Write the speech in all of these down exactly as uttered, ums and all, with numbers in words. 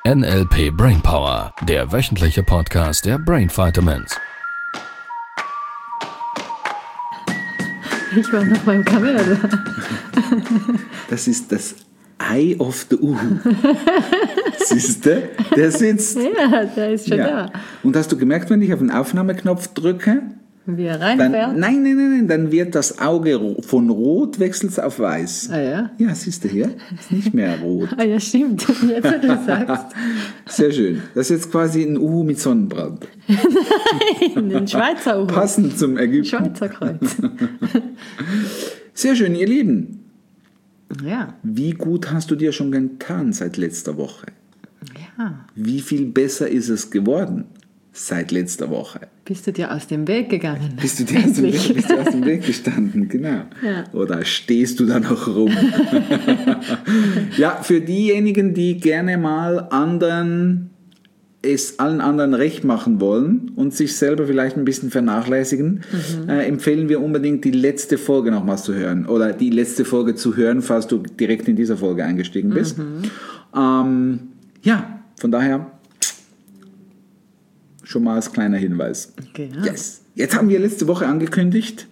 N L P Brainpower, der wöchentliche Podcast der Brain Vitamins. Ich war noch beim Kamera. Das ist das Eye of the Uhu. Siehst du? Der sitzt. Ja, der ist schon ja. da. Und hast du gemerkt, wenn ich auf den Aufnahmeknopf drücke, wie er reinfährt? Dann, nein, nein, nein, nein, dann wird das Auge von rot wechselt auf weiß. Ah ja? Ja, siehst du hier? Ist nicht mehr rot. Ah ja, stimmt. Jetzt, wo du sagst. Sehr schön. Das ist jetzt quasi ein Uhu mit Sonnenbrand. Nein, ein Schweizer Uhu. Passend zum Ägypten. Schweizer Kreuz. Sehr schön, ihr Lieben. Ja. Wie gut hast du dir schon getan seit letzter Woche? Ja. Wie viel besser ist es geworden seit letzter Woche? Bist du dir aus dem Weg gegangen? Bist du dir aus dem Weg, bist du aus dem Weg gestanden, genau. Ja. Oder stehst du da noch rum? Ja, für diejenigen, die gerne mal anderen, es allen anderen recht machen wollen und sich selber vielleicht ein bisschen vernachlässigen, mhm. äh, empfehlen wir unbedingt, die letzte Folge nochmals zu hören. Oder die letzte Folge zu hören, falls du direkt in dieser Folge eingestiegen bist. Mhm. Ähm, ja, von daher schon mal als kleiner Hinweis. Genau. Yes. Jetzt haben wir letzte Woche angekündigt,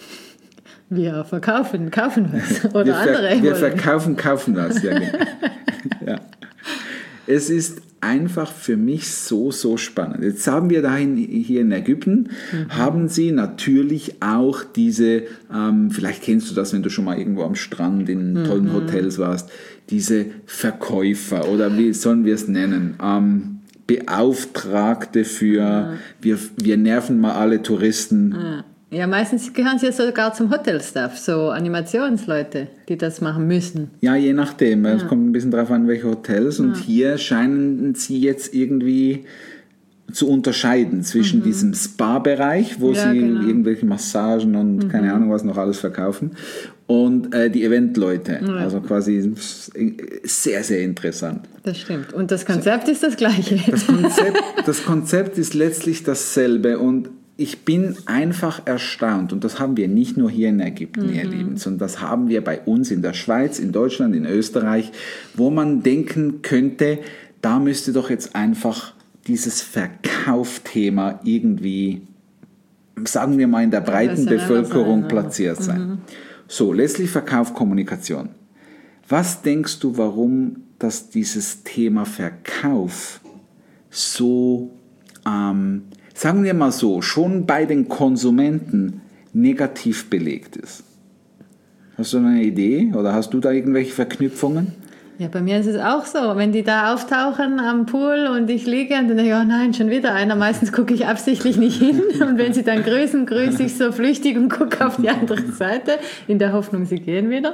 wir verkaufen, kaufen was. Oder wir ver- andere. Wir verkaufen, kaufen was. Ja, genau. Ja. Es ist einfach für mich so, so spannend. Jetzt haben wir dahin hier in Ägypten, mhm. haben sie natürlich auch diese, ähm, vielleicht kennst du das, wenn du schon mal irgendwo am Strand in mhm. tollen Hotels warst, diese Verkäufer oder wie sollen wir es nennen, ähm, Beauftragte für, ja. wir, wir nerven mal alle Touristen. Ja. Ja, meistens gehören sie ja sogar zum Hotelstaff, so Animationsleute, die das machen müssen. Ja, je nachdem. Es ja. kommt ein bisschen drauf an, welche Hotels. Und ja. hier scheinen sie jetzt irgendwie zu unterscheiden zwischen mhm. diesem Spa-Bereich, wo ja, sie genau. irgendwelche Massagen und mhm. keine Ahnung was noch alles verkaufen, und äh, die Eventleute. Ja. Also quasi sehr, sehr interessant. Das stimmt. Und das Konzept so. ist das gleiche. Das Konzept, das Konzept ist letztlich dasselbe, und ich bin einfach erstaunt, und das haben wir nicht nur hier in Ägypten, mhm. ihr Lieben, sondern das haben wir bei uns in der Schweiz, in Deutschland, in Österreich, wo man denken könnte, da müsste doch jetzt einfach dieses Verkaufthema irgendwie, sagen wir mal, in der breiten Bevölkerung sein, platziert sein. Mhm. So, letztlich Verkauf, Kommunikation. Was denkst du, warum dass dieses Thema Verkauf so, ähm, sagen wir mal so, schon bei den Konsumenten negativ belegt ist? Hast du eine Idee oder hast du da irgendwelche Verknüpfungen? Ja, bei mir ist es auch so. Wenn die da auftauchen am Pool und ich liege und dann denke ich, oh nein, schon wieder einer. Meistens gucke ich absichtlich nicht hin. Und wenn sie dann grüßen, grüße ich so flüchtig und gucke auf die andere Seite, in der Hoffnung, sie gehen wieder.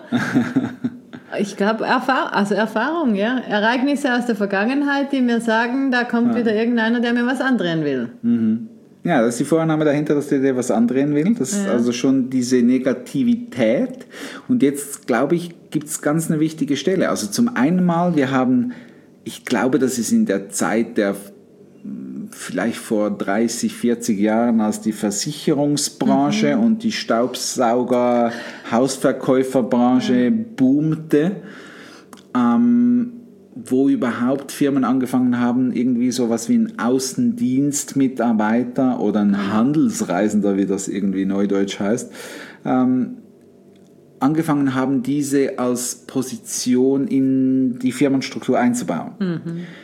Ich glaube, Erfahrung, also Erfahrung, ja. Ereignisse aus der Vergangenheit, die mir sagen, da kommt ja. wieder irgendeiner, der mir was andrehen will. Mhm. Ja, das ist die Vorannahme dahinter, dass der dir was andrehen will. Das ja. ist also schon diese Negativität. Und jetzt, glaube ich, gibt es ganz eine wichtige Stelle. Also zum einen mal, wir haben, ich glaube, das ist in der Zeit der, vielleicht vor dreißig, vierzig Jahren, als die Versicherungsbranche mhm. und die Staubsauger-Hausverkäuferbranche mhm. boomte, ähm, wo überhaupt Firmen angefangen haben, irgendwie sowas wie ein Außendienstmitarbeiter oder ein Handelsreisender, wie das irgendwie neudeutsch heißt, ähm, angefangen haben, diese als Position in die Firmenstruktur einzubauen. Mhm.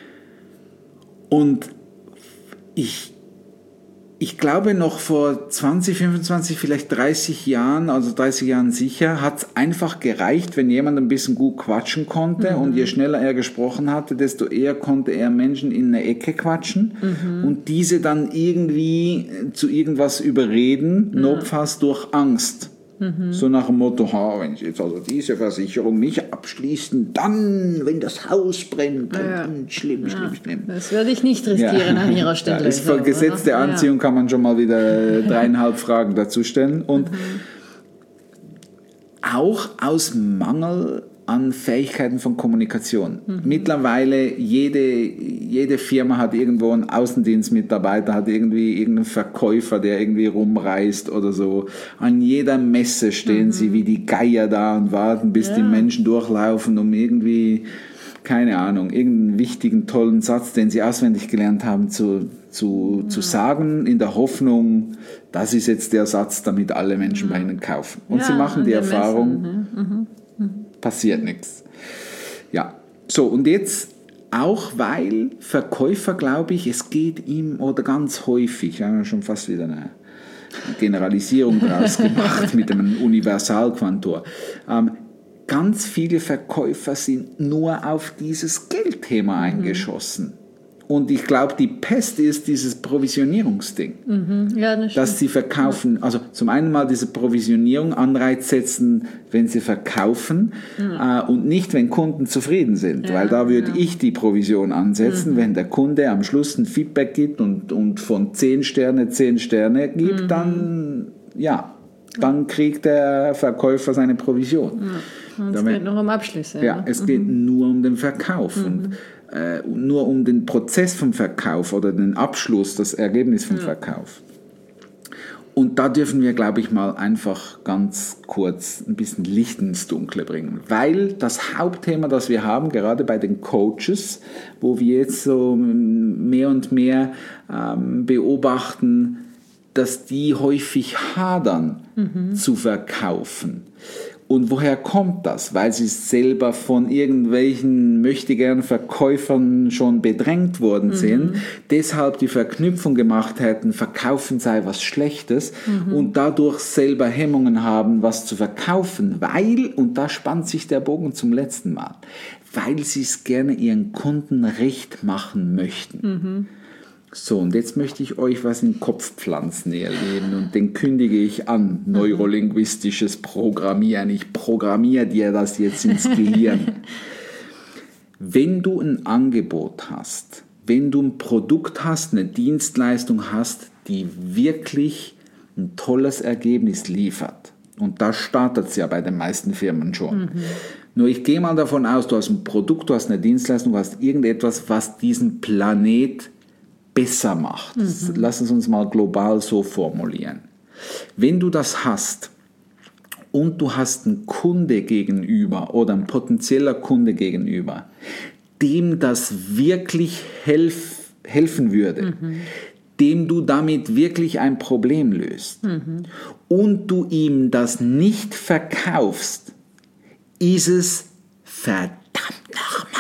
Und ich Ich glaube, noch vor zwanzig, fünfundzwanzig, vielleicht dreißig Jahren, also dreißig Jahren sicher, hat es einfach gereicht, wenn jemand ein bisschen gut quatschen konnte. Mhm. Und je schneller er gesprochen hatte, desto eher konnte er Menschen in eine Ecke quatschen mhm. und diese dann irgendwie zu irgendwas überreden, ja. notfalls durch Angst. Mhm. So nach dem Motto, ha, wenn Sie jetzt also diese Versicherung nicht abschließen, dann, wenn das Haus brennt, dann, ja. dann schlimm, schlimm, ja. schlimm. Das würde ich nicht riskieren ja. an Ihrer Stelle. Ja, ist für so, gesetzte oder? Anziehung, kann man schon mal wieder dreieinhalb Fragen dazu stellen. Und mhm. auch aus Mangel an Fähigkeiten von Kommunikation. Mhm. Mittlerweile jede, jede Firma hat irgendwo einen Außendienstmitarbeiter, hat irgendwie irgendeinen Verkäufer, der irgendwie rumreist oder so. An jeder Messe stehen mhm. sie wie die Geier da und warten, bis ja. die Menschen durchlaufen, um irgendwie keine Ahnung, irgendeinen wichtigen, tollen Satz, den sie auswendig gelernt haben, zu, zu, ja. zu sagen, in der Hoffnung, das ist jetzt der Satz, damit alle Menschen ja. bei ihnen kaufen. Und ja, sie machen die Erfahrung, mhm. Mhm. passiert nichts. Ja, so und jetzt auch, weil Verkäufer, glaube ich, es geht ihm, oder ganz häufig, wir haben ja schon fast wieder eine Generalisierung daraus gemacht mit einem Universalquantor, ähm, ganz viele Verkäufer sind nur auf dieses Geldthema eingeschossen. Und ich glaube, die Pest ist dieses Provisionierungsding. Mhm. Ja, das dass sie verkaufen, also zum einen mal diese Provisionierung, Anreiz setzen, wenn sie verkaufen mhm. äh, und nicht, wenn Kunden zufrieden sind. Ja, weil da würde ja. ich die Provision ansetzen, mhm. wenn der Kunde am Schluss ein Feedback gibt und, und von zehn Sterne zehn Sterne gibt, mhm. dann, ja, dann kriegt der Verkäufer seine Provision. Ja. Und es Damit, geht nur um Abschlüsse. Ja, ja. es mhm. geht nur um den Verkauf. Mhm. Und nur um den Prozess vom Verkauf oder den Abschluss, das Ergebnis vom ja. Verkauf. Und da dürfen wir, glaube ich, mal einfach ganz kurz ein bisschen Licht ins Dunkle bringen. Weil das Hauptthema, das wir haben, gerade bei den Coaches, wo wir jetzt so mehr und mehr ähm, beobachten, dass die häufig hadern mhm. zu verkaufen. Und woher kommt das? Weil sie selber von irgendwelchen möchtegern Verkäufern schon bedrängt worden mhm. sind, deshalb die Verknüpfung gemacht hätten, verkaufen sei was Schlechtes mhm. und dadurch selber Hemmungen haben, was zu verkaufen, weil, und da spannt sich der Bogen zum letzten Mal, weil sie es gerne ihren Kunden recht machen möchten. Mhm. So, und jetzt möchte ich euch was in den Kopf pflanzen, ihr Lieben, und den kündige ich an, neurolinguistisches Programmieren. Ich programmiere dir das jetzt ins Gehirn. Wenn du ein Angebot hast, wenn du ein Produkt hast, eine Dienstleistung hast, die wirklich ein tolles Ergebnis liefert, und da startet es ja bei den meisten Firmen schon. Mhm. Nur ich gehe mal davon aus, du hast ein Produkt, du hast eine Dienstleistung, du hast irgendetwas, was diesen Planet besser macht. Mhm. Lass es uns mal global so formulieren. Wenn du das hast und du hast einen Kunde gegenüber oder ein potenzieller Kunde gegenüber, dem das wirklich helf, helfen würde, mhm. dem du damit wirklich ein Problem löst mhm. und du ihm das nicht verkaufst, ist es verdammt nochmal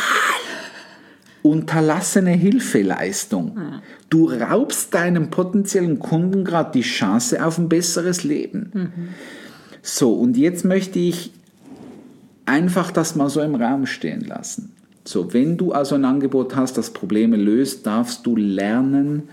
unterlassene Hilfeleistung. Du raubst deinem potenziellen Kunden gerade die Chance auf ein besseres Leben. Mhm. So, und jetzt möchte ich einfach das mal so im Raum stehen lassen. So, wenn du also ein Angebot hast, das Probleme löst, darfst du lernen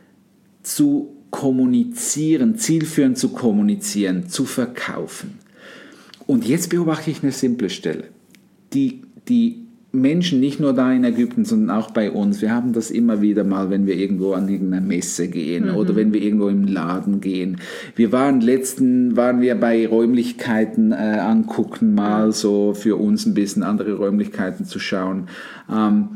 zu kommunizieren, zielführend zu kommunizieren, zu verkaufen. Und jetzt beobachte ich eine simple Stelle. Die, die Menschen, nicht nur da in Ägypten, sondern auch bei uns, wir haben das immer wieder mal, wenn wir irgendwo an irgendeine Messe gehen mhm. oder wenn wir irgendwo im Laden gehen. Wir waren letzten, waren wir bei Räumlichkeiten äh, angucken, mal so für uns ein bisschen andere Räumlichkeiten zu schauen. Ähm,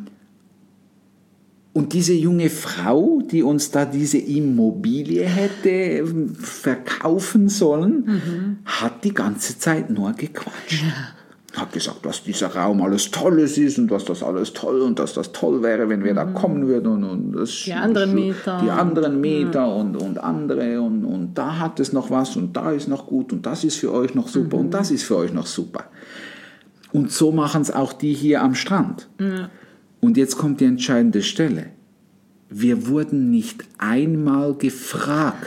und diese junge Frau, die uns da diese Immobilie hätte verkaufen sollen, mhm. hat die ganze Zeit nur gequatscht. Ja. Hat gesagt, was dieser Raum alles Tolles ist und dass das alles toll und dass das toll wäre, wenn wir mhm. da kommen würden. Und, und das, die anderen Mieter. Die anderen Mieter ja. und, und andere und, und da hat es noch was und da ist noch gut und das ist für euch noch super mhm. und das ist für euch noch super. Und so machen es auch die hier am Strand. Ja. Und jetzt kommt die entscheidende Stelle. Wir wurden nicht einmal gefragt,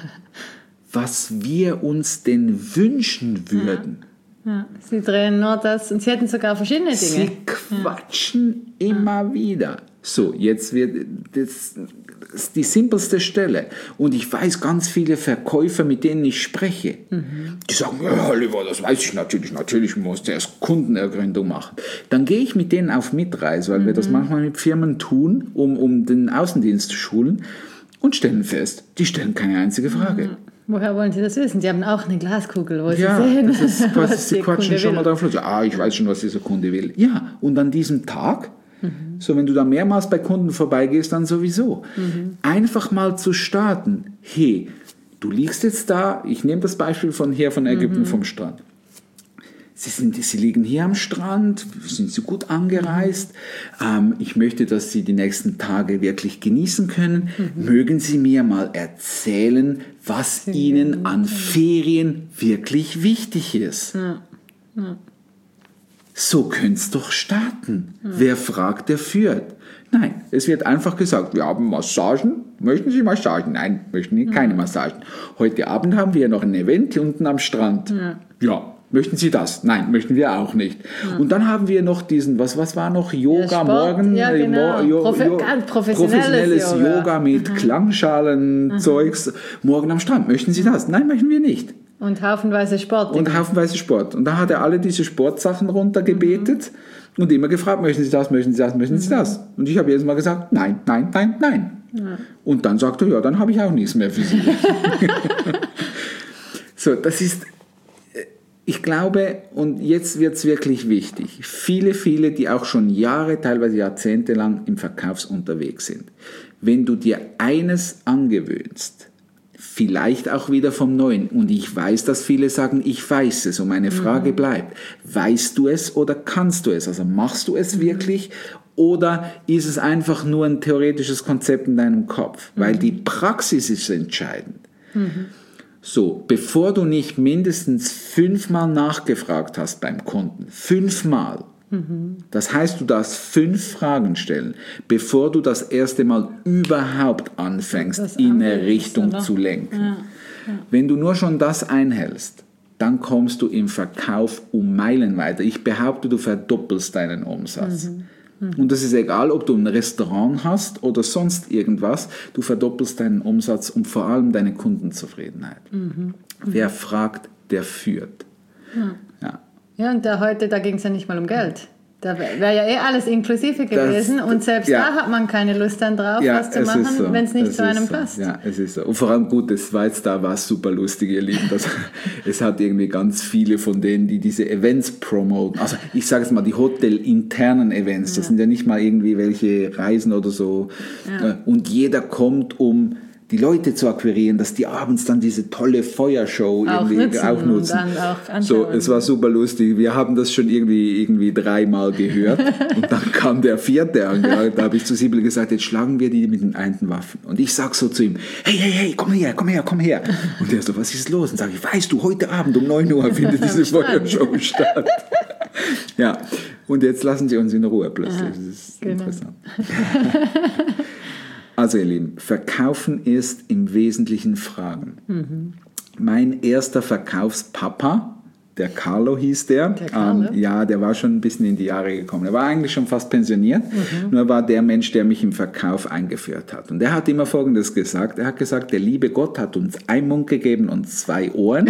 was wir uns denn wünschen würden. Ja. Ja, sie drehen nur das und sie hätten sogar verschiedene Dinge. Sie quatschen ja. immer ja. wieder. So, jetzt wird das, das ist die simpelste Stelle. Und ich weiß ganz viele Verkäufer, mit denen ich spreche, mhm. die sagen, ja, Oliver, das weiß ich natürlich, natürlich muss der erst Kundenergründung machen. Dann gehe ich mit denen auf Mitreise, weil mhm. wir das manchmal mit Firmen tun, um, um den Außendienst zu schulen und stellen fest, die stellen keine einzige Frage. Mhm. Woher wollen Sie das wissen? Sie haben auch eine Glaskugel, wo ja, Sie sehen, das ist quasi, was Sie der quatschen Kunde schon will. mal drauf los. Ah, ich weiß schon, was dieser Kunde will. Ja, und an diesem Tag, mhm. so wenn du da mehrmals bei Kunden vorbeigehst, dann sowieso. Mhm. Einfach mal zu starten. Hey, du liegst jetzt da, ich nehme das Beispiel von hier von Ägypten mhm. vom Strand. Sie, sind, Sie liegen hier am Strand, sind Sie gut angereist? Ähm, ich möchte, dass Sie die nächsten Tage wirklich genießen können. Mhm. Mögen Sie mir mal erzählen, was mhm. Ihnen an Ferien wirklich wichtig ist? Ja. Ja. So könnte es doch starten. Ja. Wer fragt, der führt. Nein, es wird einfach gesagt, wir haben Massagen. Möchten Sie Massagen? Nein, möchten Sie keine Massagen. Heute Abend haben wir noch ein Event unten am Strand. Ja. ja. Möchten Sie das? Nein, möchten wir auch nicht. Ja. Und dann haben wir noch diesen, was, was war noch? Yoga, ja, morgen? Ja, genau. Jo, Profi- jo, ganz professionelles, professionelles Yoga. Yoga mit mhm. Klangschalen-Zeugs. Mhm. Morgen am Strand. Möchten Sie das? Nein, möchten wir nicht. Und haufenweise Sport. Und haufenweise Sport. Und da hat er alle diese Sportsachen runtergebetet mhm. und immer gefragt, möchten Sie das, möchten Sie das, möchten Sie mhm. das? Und ich habe jedes Mal gesagt, nein, nein, nein, nein. Ja. Und dann sagt er, ja, dann habe ich auch nichts mehr für Sie. So, das ist... Ich glaube, und jetzt wird es wirklich wichtig, viele, viele, die auch schon Jahre, teilweise Jahrzehnte lang im Verkaufs unterwegs sind, wenn du dir eines angewöhnst, vielleicht auch wieder vom Neuen, und ich weiß, dass viele sagen, ich weiß es, und meine Frage mhm. bleibt, weißt du es oder kannst du es? Also machst du es mhm. wirklich oder ist es einfach nur ein theoretisches Konzept in deinem Kopf? Mhm. Weil die Praxis ist entscheidend. Mhm. So, bevor du nicht mindestens fünfmal nachgefragt hast beim Kunden, fünfmal, mhm. das heißt, du darfst fünf Fragen stellen, bevor du das erste Mal überhaupt anfängst, in eine Richtung oder? zu lenken. Ja. Ja. Wenn du nur schon das einhältst, dann kommst du im Verkauf um Meilen weiter. Ich behaupte, du verdoppelst deinen Umsatz. Mhm. Und das ist egal, ob du ein Restaurant hast oder sonst irgendwas, du verdoppelst deinen Umsatz und vor allem deine Kundenzufriedenheit. Mhm. Wer fragt, der führt. Ja, ja. ja und da heute, da ging es ja nicht mal um Geld. Da wäre ja eh alles inklusive gewesen das, und selbst ja. da hat man keine Lust dann drauf, ja, was zu machen, so. wenn es nicht es zu einem so. passt. Ja, es ist so. Und vor allem gut, das war jetzt da, war super lustig, ihr Lieben. Das, es hat irgendwie ganz viele von denen, die diese Events promoten. Also ich sage jetzt mal, die hotelinternen Events, das ja. sind ja nicht mal irgendwie welche Reisen oder so. Ja. Und jeder kommt, um die Leute zu akquirieren, dass die abends dann diese tolle Feuershow auch irgendwie nutzen auch nutzen. Und dann auch so, es war super lustig. Wir haben das schon irgendwie, irgendwie dreimal gehört und dann kam der vierte an. Ja, da habe ich zu Sibylle gesagt, jetzt schlagen wir die mit den einen Waffen. Und ich sag so zu ihm, hey, hey, hey, komm her, komm her, komm her. Und er so, was ist los? Und sage ich, weißt du, heute Abend um neun Uhr findet diese Feuershow statt. Ja, und jetzt lassen Sie uns in Ruhe plötzlich. Das ist genau. interessant. Also ihr Lieben, Verkaufen ist im Wesentlichen Fragen. Mhm. Mein erster Verkaufspapa, der Carlo hieß der, der Carlo? ähm, ja, der war schon ein bisschen in die Jahre gekommen. Er war eigentlich schon fast pensioniert, mhm. nur war der Mensch, der mich im Verkauf eingeführt hat. Und der hat immer Folgendes gesagt, er hat gesagt, der liebe Gott hat uns einen Mund gegeben und zwei Ohren.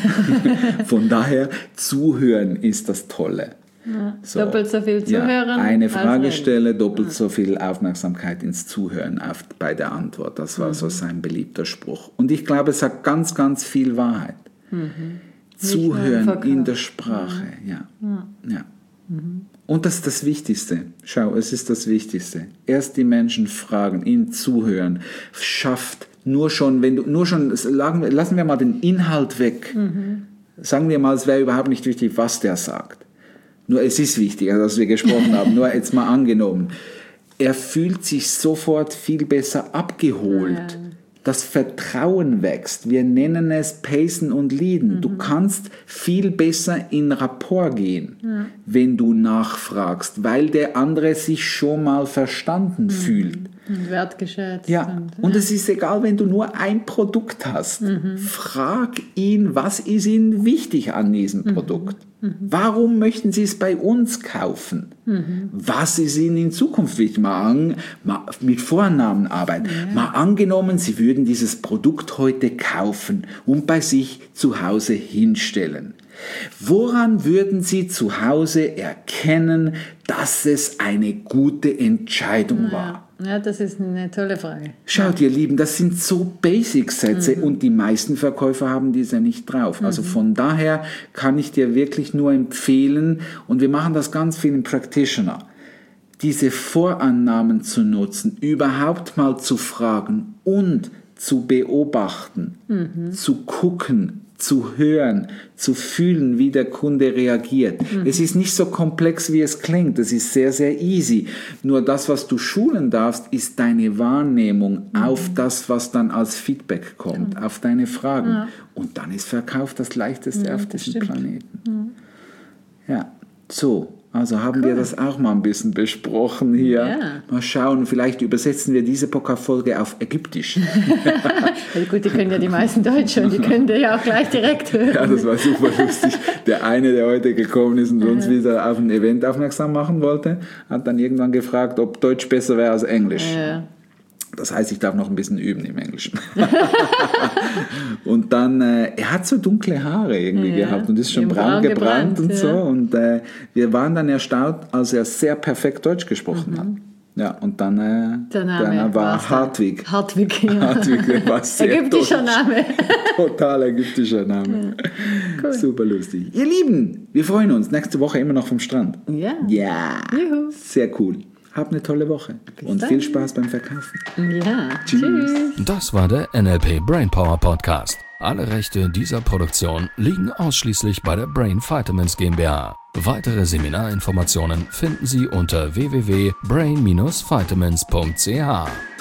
Von daher, zuhören ist das Tolle. Ja, so, doppelt so viel zuhören. Ja, eine Frage stelle, doppelt ja. so viel Aufmerksamkeit ins Zuhören auf, bei der Antwort. Das war mhm. so sein beliebter Spruch. Und ich glaube, es hat ganz, ganz viel Wahrheit. Mhm. Zuhören in der Sprache. Mhm. Ja. Ja. Ja. Mhm. Und das ist das Wichtigste. Schau, es ist das Wichtigste. Erst die Menschen fragen, ihnen zuhören, schafft nur schon, wenn du, nur schon, lassen wir mal den Inhalt weg. Mhm. Sagen wir mal, es wäre überhaupt nicht wichtig, was der sagt. Nur es ist wichtig, dass wir gesprochen haben, nur jetzt mal angenommen. Er fühlt sich sofort viel besser abgeholt. Ja. Das Vertrauen wächst. Wir nennen es Pacen und Leaden. Mhm. Du kannst viel besser in Rapport gehen, ja. wenn du nachfragst, weil der andere sich schon mal verstanden mhm. fühlt. Und wertgeschätzt. Ja, und, ja. und es ist egal, wenn du nur ein Produkt hast. Mhm. Frag ihn, was ist ihm wichtig an diesem mhm. Produkt? Mhm. Warum möchten Sie es bei uns kaufen? Mhm. Was ist Ihnen in Zukunft wichtig? Mal, an, mal mit Vornamen arbeiten. Ja. Mal angenommen, Sie würden dieses Produkt heute kaufen und bei sich zu Hause hinstellen. Woran würden Sie zu Hause erkennen, dass es eine gute Entscheidung ja. war? Ja, das ist eine tolle Frage. Schaut, ihr Lieben, das sind so Basic-Sätze mhm. und die meisten Verkäufer haben diese nicht drauf. Mhm. Also von daher kann ich dir wirklich nur empfehlen, und wir machen das ganz viel im Practitioner, diese Vorannahmen zu nutzen, überhaupt mal zu fragen und zu beobachten, mhm. zu gucken, zu hören, zu fühlen, wie der Kunde reagiert. Mhm. Es ist nicht so komplex, wie es klingt. Es ist sehr, sehr easy. Nur das, was du schulen darfst, ist deine Wahrnehmung mhm. auf das, was dann als Feedback kommt, mhm. auf deine Fragen. Ja. Und dann ist Verkauf das Leichteste ja, auf diesem Planeten. Mhm. Ja, so. Also haben cool. wir das auch mal ein bisschen besprochen hier. Ja. Mal schauen, vielleicht übersetzen wir diese Podcast-Folge auf Ägyptisch. Ja, gut, die können ja die meisten Deutsch und die können dir ja auch gleich direkt hören. Ja, das war super lustig. Der eine, der heute gekommen ist und uns wieder auf ein Event aufmerksam machen wollte, hat dann irgendwann gefragt, ob Deutsch besser wäre als Englisch. Ja. Das heißt, ich darf noch ein bisschen üben im Englischen. Und dann, äh, er hat so dunkle Haare irgendwie ja, gehabt und ist schon braun, braun gebrannt, gebrannt und ja. so. Und äh, wir waren dann erstaunt, als er sehr perfekt Deutsch gesprochen mhm. hat. Ja, und dann, äh, der Name dann war Hartwig. Hartwig, ja. Hartwig, der war sehr ägyptischer deutsch. Name. Total ägyptischer Name. Ja. Cool. Super lustig. Ihr Lieben, wir freuen uns. Nächste Woche immer noch vom Strand. Ja. Ja. Juhu. Sehr cool. Habt eine tolle Woche Bis und dann. Viel Spaß beim Verkaufen. Ja, tschüss. tschüss. Das war der N L P Brainpower Podcast. Alle Rechte dieser Produktion liegen ausschließlich bei der Brain Vitamins GmbH. Weitere Seminarinformationen finden Sie unter w w w punkt brain dash vitamins punkt c h.